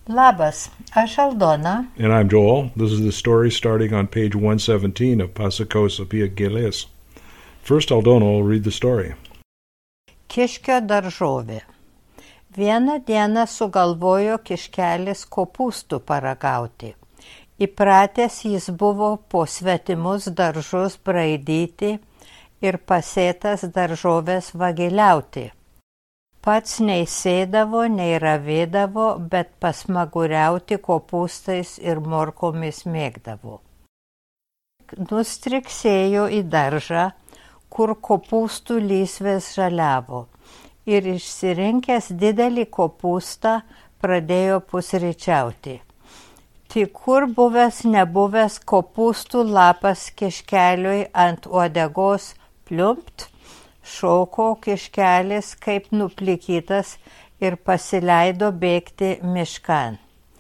Labas, aš Aldona. And I'm Joel. This is the story starting on page 117 of Pasakos apie gėlės. First, Aldona will read the story. Kiškio daržovė. Vieną dieną sugalvojo kiškelis kopūstų paragauti. Įpratęs jis buvo po svetimus daržus braidyti ir pasėtas daržovės vagiliauti. Pats nei sėdavo, nei ravėdavo, bet pasmaguriauti kopūstais ir morkomis mėgdavo. Nustriksėjo į daržą, kur kopūstų lysvės žaliavo, ir išsirinkęs didelį kopūstą pradėjo pusryčiauti. Tik kur buvęs nebuvęs kopūstų lapas kiškeliui ant uodegos pliumpt, šoko kiškelis kaip nuplikytas ir pasileido bėgti miškan.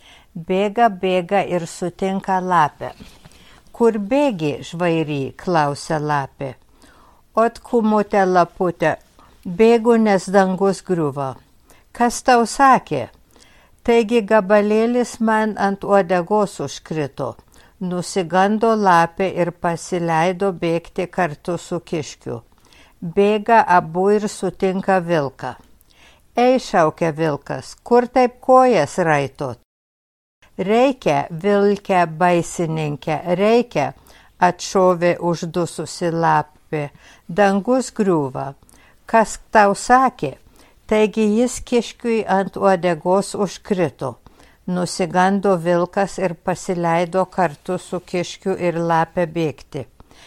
Bėga ir sutinka lapę. Kur bėgi, žvairy, klausia lapė. Ot kumute lapute, bėgu, nes dangus griuva. Kas tau sakė? Taigi gabalėlis man ant uodegos užkrito. Nusigando lapė ir pasileido bėgti kartu su kiškiu. Bėga abu ir sutinka vilką. Ei, šaukia vilkas, kur taip kojas raitot? Reikia, vilke baisininke, reikia, atšovė uždususi lapė. Dangus griūva. Kas tau sakė? Taigi jis kiškiui ant uodegos užkrito. Nusigando vilkas ir pasileido kartu su kiškiu ir lapė bėgti.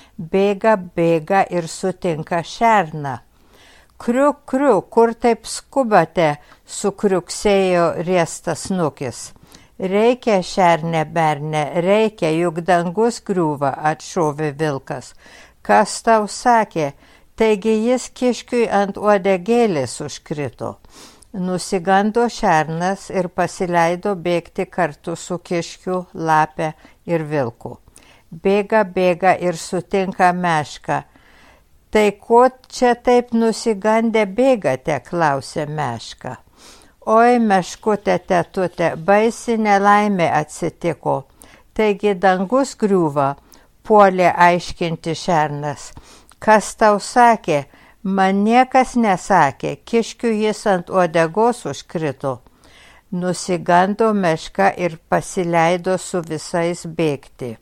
Bėga ir sutinka šerną. Kriuk, kur taip skubate, sukriuksėjo riestas snukis. Reikia, šerne berne, reikia, juk dangus griūva, atšovė vilkas. Kas tau sakė? Taigi jis kiškiui ant uodegėlės užkrito. Nusigando šernas ir pasileido bėgti kartu su kiškiu, lapė ir vilku. Bėga ir sutinka mešką. Tai ko čia taip nusigandę bėgate, klausė meška. Oi, meškutė tetutė, baisi nelaimė atsitiko. Taigi dangus griūva, puolė aiškinti šernas. Kas tau sakė? Man niekas nesakė, kiškiu jis ant uodegos užkrito. Nusigando meška ir pasileido su visais bėgti.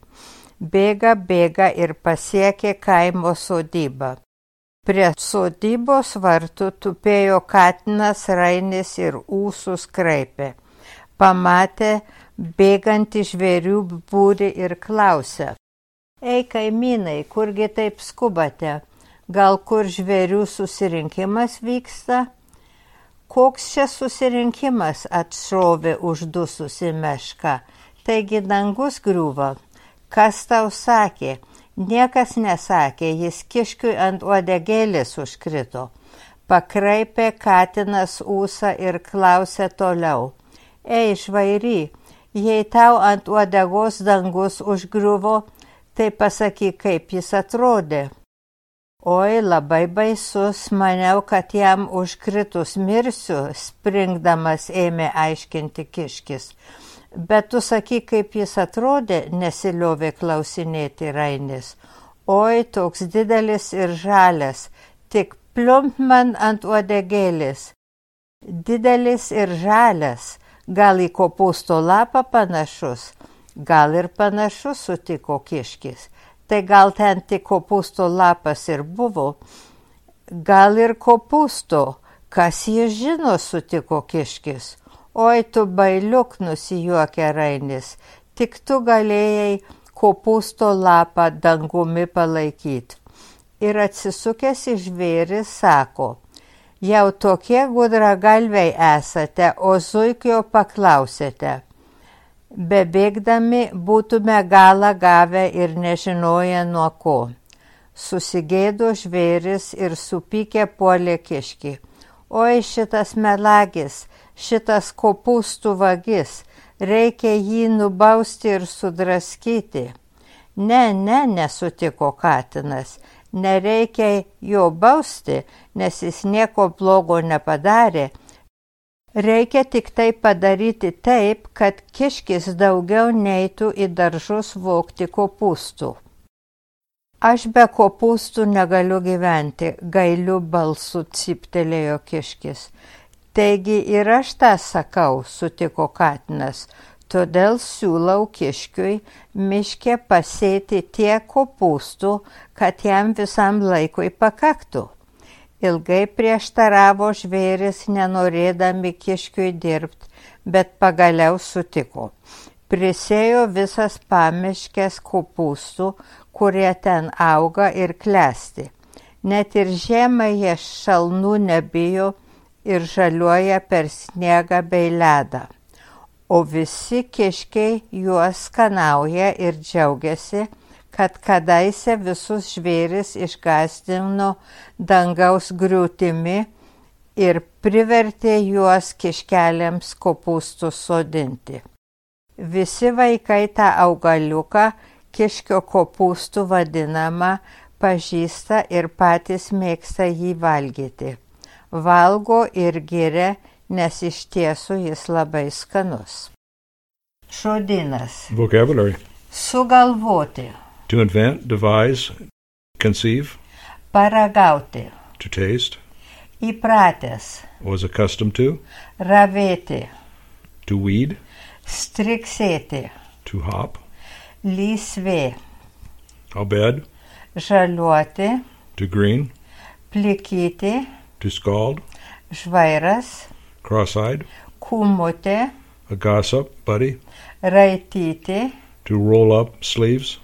Bėga ir pasiekė kaimo sodybą. Prie sodybos vartų tupėjo katinas Rainis ir ūsus kraipė. Pamatė bėgantį žvėrių būrį ir klausė. Ei, kaimynai, kurgi taip skubate? Gal kur žvėrių susirinkimas vyksta? Koks čia susirinkimas, atšovė uždususi meška. Taigi dangus griūva. Kas tau sakė? Niekas nesakė, jis kiškiui ant uodegėlės užkrito. Pakraipė katinas ūsą ir klausė toliau. Ei, žvairy, jei tau ant uodegos dangus užgriuvo, tai pasakyk, kaip jis atrodė. Oi, labai baisus, maniau, kad jam užkritus mirsiu, springdamas ėmė aiškinti kiškis. Bet tu sakyk, kaip jis atrodė, nesiliovė klausinėti Rainis. Oi, toks didelis ir žalias, tik pliumpt man ant uodegėlės. Didelis ir žalias, gal į kopūsto lapą panašus? Gal ir panašus, sutiko kiškis. Tai gal ten tik kopūsto lapas ir buvo? Gal ir kopūsto, kas jis žino, sutiko kiškis. Oi, tu bailiuk, nusijuokė Rainis, tik tu galėjai kopūsto lapą dangumi palaikyti. Ir atsisukęs į žvėrį sako, jau tokie gudragalviai esate, o zuikio paklausėte. Bebėgdami būtume galą gavę ir nežinoję nuo ko. Susigėdo žvėris ir supykė puolė kiškį. Oi, šitas melagis, šitas kopūstų vagis, reikia jį nubausti ir sudraskyti. Ne, nesutiko katinas, nereikia jo bausti, nes jis nieko blogo nepadarė. Reikia tik tai padaryti taip, kad kiškis daugiau neitų į daržus vogti kopūstų. Aš be kopūstų negaliu gyventi, gailiu balsu cyptelėjo kiškis. Taigi ir aš tą sakau, sutiko katinas, todėl siūlau kiškiui miške pasėti tiek kopūstų, kad jam visam laikui pakaktų. Ilgai prieštaravo žvėris, nenorėdami kiškiui dirbti, bet pagaliau sutiko. Prisėjo visas pamiškės kopūstų, kurie ten auga ir klesti. Net ir žiemą jie šalnų nebijo ir žaliuoja per sniegą bei ledą. O visi kiškiai juos skanauja ir džiaugiasi, kad kadaise visus žvėris išgąsdino dangaus griūtimi ir privertė juos kiškeliams kopūstų sodinti. Visi vaikai tą augaliuką, kiškio kopūstų vadinamą, pažįsta ir patys mėgsta jį valgyti. Valgo ir giria, nes iš tiesų jis labai skanus. Žodynas. Vocabulary. Sugalvoti. To invent, devise, conceive. Paragauti. To taste. Įpratęs. Was accustomed to. Ravėti. To weed. Striksėti. To hop. Lysvė. Abed. Žaliuoti. To green. Plikyti. To scald. Žvairas. Cross-eyed. Kūmutė. A gossip, buddy. Raityti. To roll up sleeves.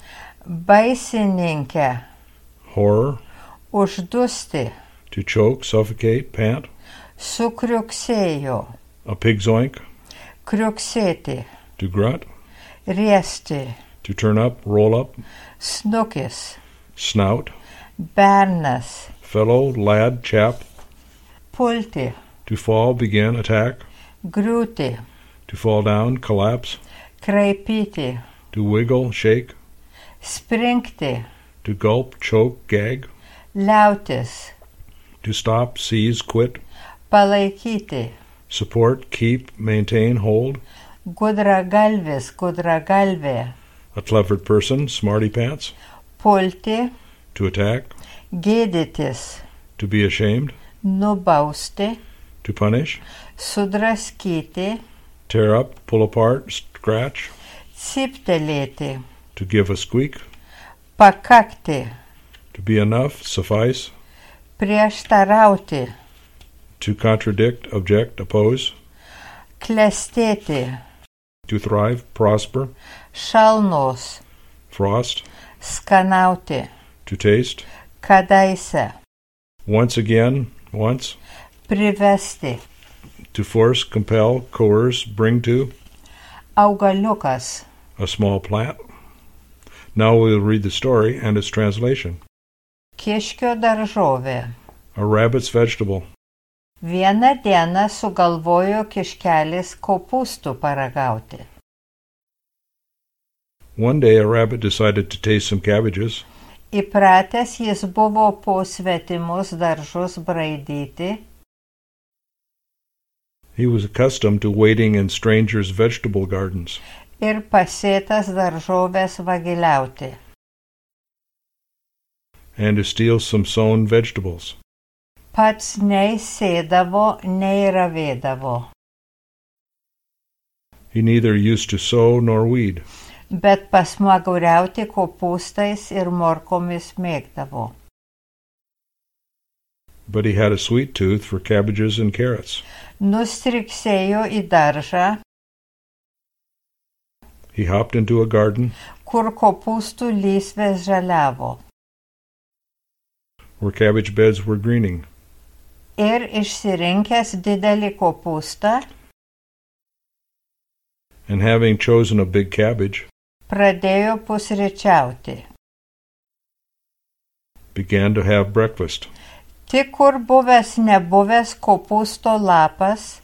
Baisininkė. Horror. Uždusti. To choke, suffocate, pant. Sukriuksėjo. A pig's oink. Kriuksėti. To grunt. Riesti. To turn up, roll up. Snukis. Snout. Bernas. Fellow, lad, chap. Pulti. To fall, begin, attack. Griūti. To fall down, collapse. Kraipyti. To wiggle, shake. Springti. To gulp, choke, gag. Liautis. To stop, seize, quit. Palaikyti. Support, keep, maintain, hold. Gudragalvis, gudragalvė. A clever person, smarty pants. Pulti. To attack. Gėdytis. To be ashamed. Nubausti. To punish. Sudraskyti. Tear up, pull apart, scratch. Cyptelėti. To give a squeak. Pakakti. To be enough, suffice. Prieštarauti. To contradict, object, oppose. Klestėti. To thrive, prosper. Šalnos. Frost. Skanauti. To taste. Kadaise. Once again, once. Privesti. To force, compel, coerce, bring to. Augaliukas. A small plant. Now we'll read the story and its translation. Kiškio daržovė. A rabbit's vegetable. Vieną dieną sugalvojo kiškelis kopūstų paragauti. One day a rabbit decided to taste some cabbages. Įpratęs jis buvo po svetimus daržus braidyti. He was accustomed to waiting in strangers' vegetable gardens. Ir pasėtas daržovės vagiliauti. And to steal some sown vegetables. Pats nei sėdavo, nei ravėdavo. He neither used to sow nor weed. Bet pasmaguriauti kopūstais ir morkomis mėgdavo. But he had a sweet tooth for cabbages and carrots. Nustriksėjo į daržą, He hopped into a garden kur kopūstų lysvės žaliavo. where cabbage beds were greening. Ir išsirinkęs didelį kopūstą, And having chosen a big cabbage, pradėjo pusryčiauti. began to have breakfast. Tik kur buvęs nebuvęs kopūsto lapas,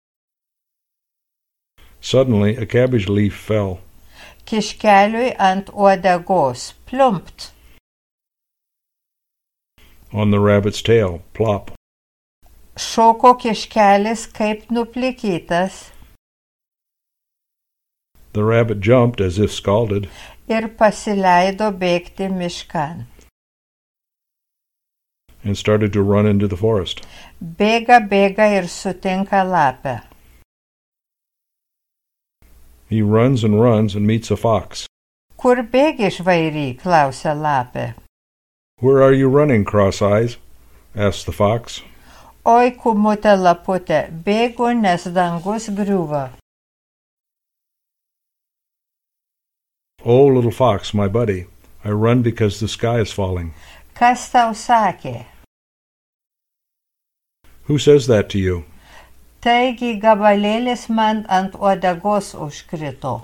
Suddenly a cabbage leaf fell. kiškeliui ant uodegos, pliumpt. On the rabbit's tail, plop. Šoko kiškelis kaip nuplikytas The rabbit jumped as if scalded ir pasileido bėgti miškan. and started to run into the forest. Bėga ir sutinka lapę. He runs and meets a fox. Kur bėgi, žvairy, klausia lapė. Where are you running, Cross-Eyes? Asked the fox. Oi, kumutė laputė, bėgu, nes dangus griūva. Oh, little fox, my buddy, I run because the sky is falling. Kas tau sakė? Who says that to you? Taigi gabalėlis man ant uodegos užkrito.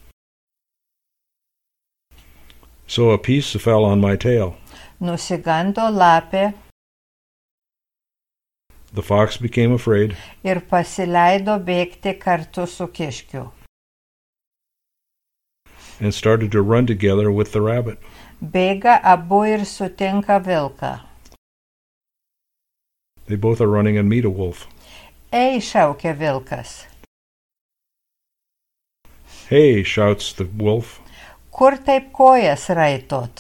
So a piece fell on my tail. Nusigando lapė The fox became afraid ir pasileido bėgti kartu su kiškiu. and started to run together with the rabbit. Bėga abu ir sutinka vilką. They both are running and meet a wolf. Ei, šaukia vilkas. Hey, shouts the wolf. Kur taip kojas raitot?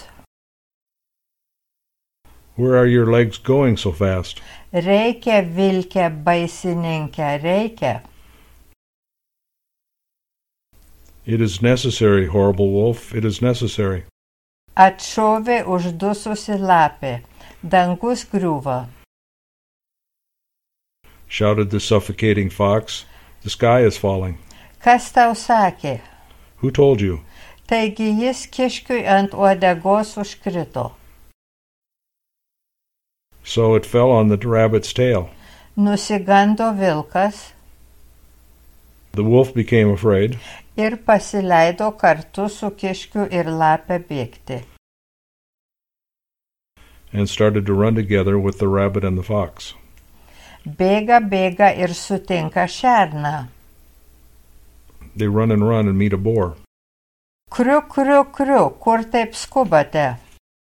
Where are your legs going so fast? Reikia, vilke, baisininke, reikia. It is necessary, horrible wolf, it is necessary. Atšovė uždususi lapė. Dangus griūva. Shouted the suffocating fox. The sky is falling. Kas tau sakė? Who told you? Taigi jis kiškiui ant uodegos užkrito. So it fell on the rabbit's tail. Nusigando vilkas The wolf became afraid ir pasileido kartu su kiškiu ir lapė bėgti. and started to run together with the rabbit and the fox. Bėga ir sutinka šerną. They run and meet a boar. Kriu, kur taip skubate?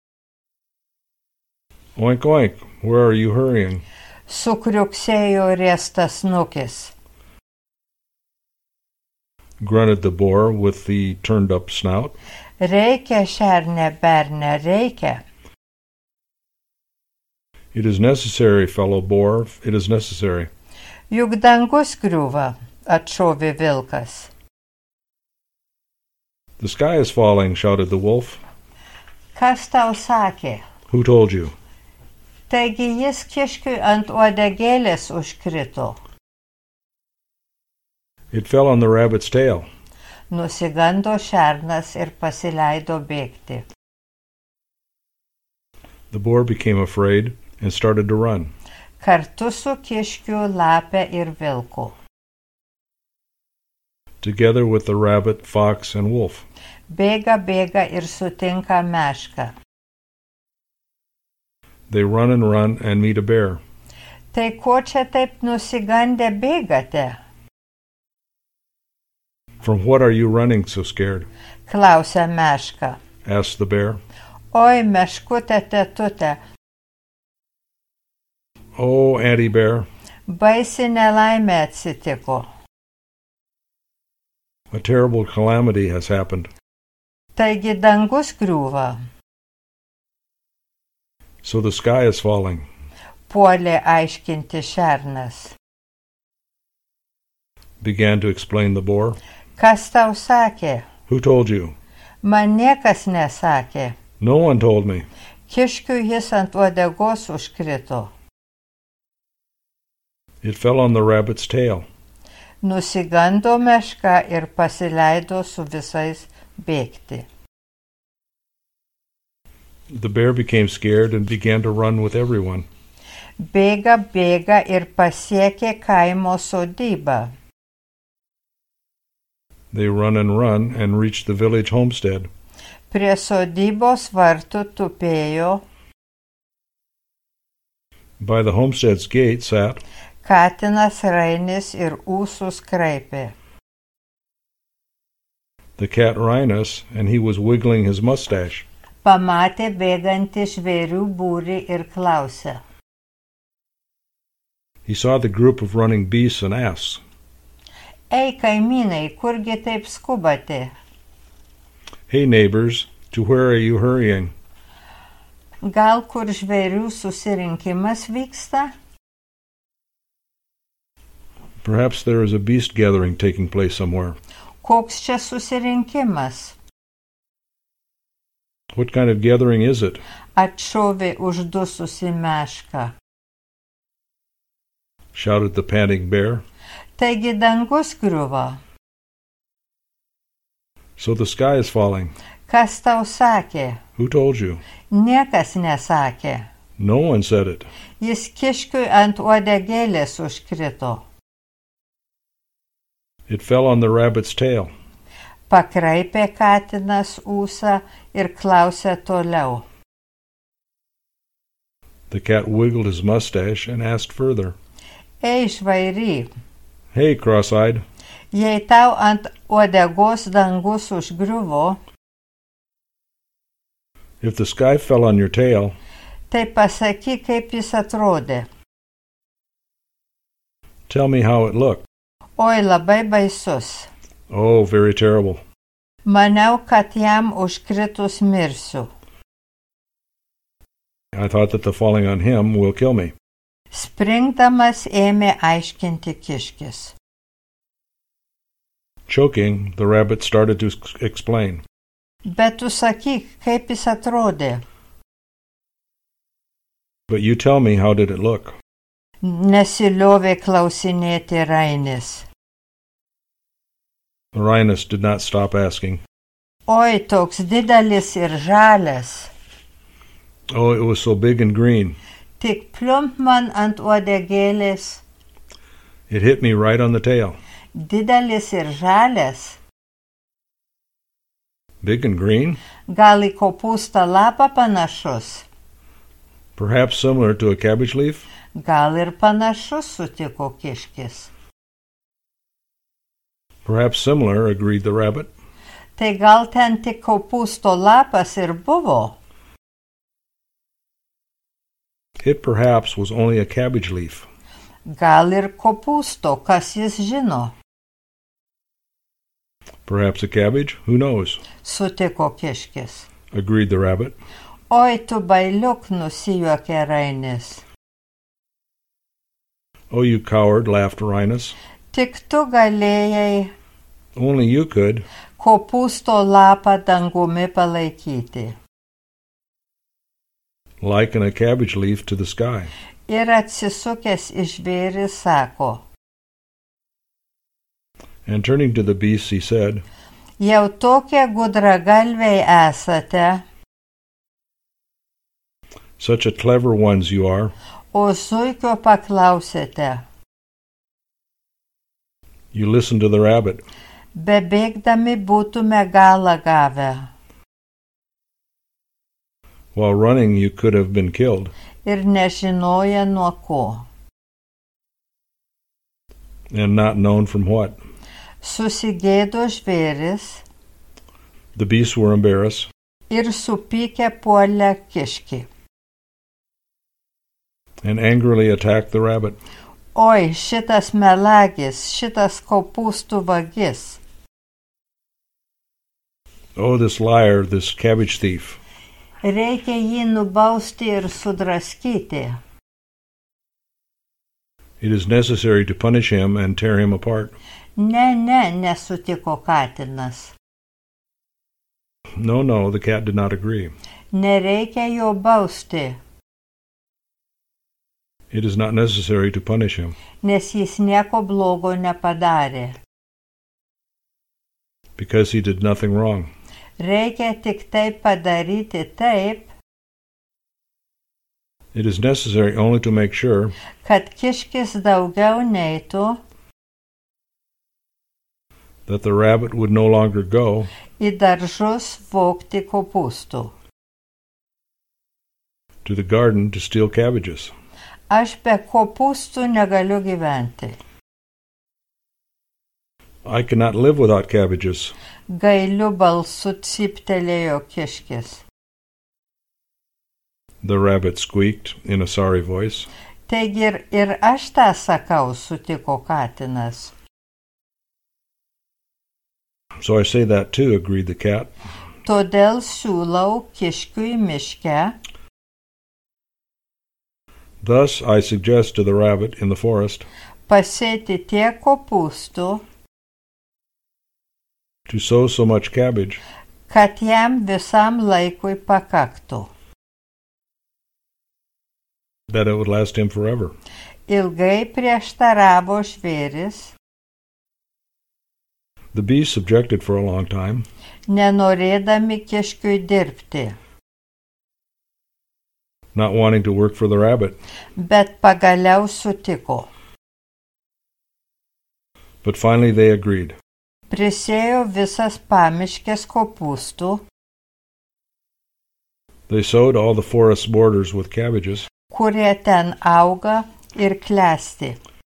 Oink, oink, where are you hurrying? Sukriuksėjo riestas nukis. Grunted the boar with the turned-up snout. Reikia, šerne, berne, reikia. It is necessary, fellow boar, it is necessary. Juk dangus griūva, atšovė vilkas. The sky is falling, shouted the wolf. Kas tau sakė? Who told you? Taigi jis kiškiui ant uodegėlės užkrito. It fell on the rabbit's tail. Nusigando šernas ir pasileido bėgti. The boar became afraid and started to run. Kartu su kiškiu, lapė ir vilku. Together with the rabbit, fox, and wolf. Bėga ir sutinka mešką. They run and meet a bear. Tai ko čia taip nusigandę bėgate? From what are you running so scared? Klausia meška. Asked the bear. Oi, meškutė tetutė, Oh, Auntie Bear, baisi nelaimė atsitiko. a terrible calamity has happened. Taigi dangus griūva. So the sky is falling. Puolė aiškinti šernas. Began to explain the boar. Kas tau sakė? Who told you? Man niekas nesakė. No one told me. Kiškiui jis ant uodegos užkrito. It fell on the rabbit's tail. Nusigando meška ir pasileido su visais bėgti. The bear became scared and began to run with everyone. Bėga ir pasiekė kaimo sodybą. They run and reached the village homestead. Prie sodybos vartų tupėjo By the homestead's gate sat katinas Rainis ir ūsus kraipė. the cat Rhinus, and he was wiggling his mustache. Pamatė bėgantį žvėrių būrį ir klausė. He saw the group of running beasts and asked, Ei, kaimynai, kurgi taip skubate? Hey, neighbors, to where are you hurrying? Gal kur žvėrių susirinkimas vyksta? Perhaps there is a beast gathering taking place somewhere. Koks čia susirinkimas? What kind of gathering is it? Atšovė uždususi meška. Shouted the panting bear. Taigi dangus griuvo. So the sky is falling. Kas tau sakė? Who told you? Niekas nesakė. No one said it. Jis kiškiui ant uodegėlės užkrito. It fell on the rabbit's tail. Pakraipė katinas ūsą ir klausė toliau. The cat wiggled his mustache and asked further. Ei, žvairy, Hey, cross-eyed, jei tau ant uodegos dangus užgriuvo, if the sky fell on your tail, tai pasakyk, kaip jis atrodė. tell me how it looked. Oi, labai baisus. Oh, very terrible. Maniau, kad jam užkritus mirsiu. I thought that the falling on him will kill me. Springdamas ėmė aiškinti kiškis. Choking, the rabbit started to explain. Bet tu sakyk, kaip jis atrodė. But you tell me, how did it look? Nesiliovė klausinėti Rainis. The rhinus did not stop asking. Oi, toks didelis ir žalias. Oh, it was so big and green. Tik plump man ant uodegėlės. It hit me right on the tail. Didelis ir žalias. Big and green? Gal į kopūstą lapą panašus? Perhaps similar to a cabbage leaf? Gal ir panašus, sutiko kiškis. Perhaps similar, agreed the rabbit. Tai gal ten tik kopūsto lapas ir buvo? It perhaps was only a cabbage leaf. Gal ir kopūsto, kas jis žino? Perhaps a cabbage? Who knows? Sutiko kiškis. Agreed the rabbit. Oi, tu bailiuk, nusijuokė Rainis. Oh, you coward, laughed Rhinus. Tik tu galėjai Only you could. kopūsto lapą dangumi palaikyti. Liken a cabbage leaf to the sky. Ir atsisukęs į žvėrį sako. And turning to the beasts, he said, Jau tokie gudragalviai esate, Such a clever ones you are. o zuikio paklausėte. You listened to the rabbit. Bebėgdami būtume galą gavę. While running, you could have been killed. Ir nežinoja nuo ko. And not known from what. Susigėdo žvėris The beasts were embarrassed. ir supykę puolė kiškį. And angrily attacked the rabbit. Oi, šitas melagis, šitas kopūstų vagis. Oh, this liar, this cabbage thief. Reikia jį nubausti ir sudraskyti. It is necessary to punish him and tear him apart. Ne, nesutiko katinas. No, the cat did not agree. Nereikia jo bausti, It is not necessary to punish him, nes jis nieko blogo nepadarė. because he did nothing wrong. Reikia tik tai padaryti taip, It is necessary only to make sure kad kiškis daugiau neitų that the rabbit would no longer go į daržus vogti kopūstų. to the garden to steal cabbages. Aš be kopūstų negaliu gyventi. I cannot live without cabbages. Gailiu balsu cyptelėjo kiškis. The rabbit squeaked in a sorry voice. Taigi ir aš tą sakau, sutiko katinas. So I say that too, agreed the cat. Todėl siūlau kiškiui miške. Thus I suggest to the rabbit in the forest Pasėti tiek kopūstų, to sow so much cabbage kad jam visam laikui pakaktų. that it would last him forever. Ilgai prieštaravo žvėris, The beasts objected for a long time, nenorėdami kiškiui dirbti, not wanting to work for the rabbit, bet pagaliau sutiko. but finally they agreed. Prisėjo visas pamiškės kopūstų, They sowed all the forest borders with cabbages, kurie ten auga ir klesti.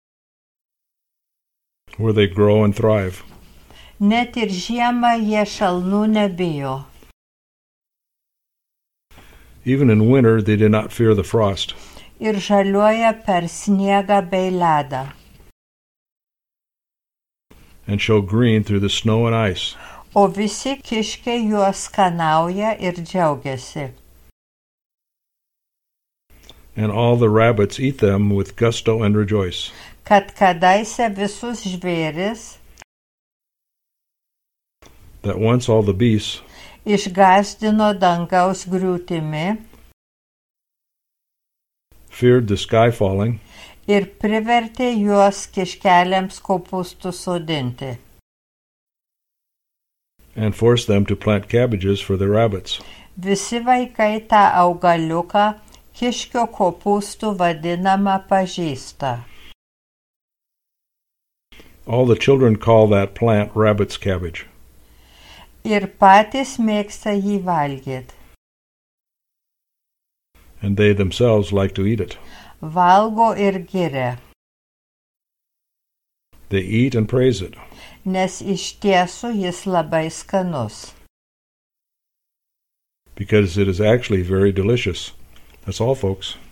where they grow and thrive. Net ir žiemą jie šalnų nebijo. Even in winter they did not fear the frost, Ir žaliuoja per sniegą bei ledą. and show green through the snow and ice. O visi kiškiai juos skanauja ir džiaugiasi. And all the rabbits eat them with gusto and rejoice. Kad kadaise visus žvėris That once all the beasts išgąsdino dangaus griūtimi feared the sky falling, ir privertė juos kiškeliams kopūstų sodinti. and forced them to plant cabbages for the rabbits. Visi vaikai tą augaliuką kiškio kopūstų vadinamą pažįsta. All the children call that plant rabbit's cabbage. Ir patys mėgsta jį valgyti. And they themselves like to eat it. Valgo ir giria, They eat and praise it. nes iš tiesų jis labai skanus. Because it is actually very delicious. That's all, folks.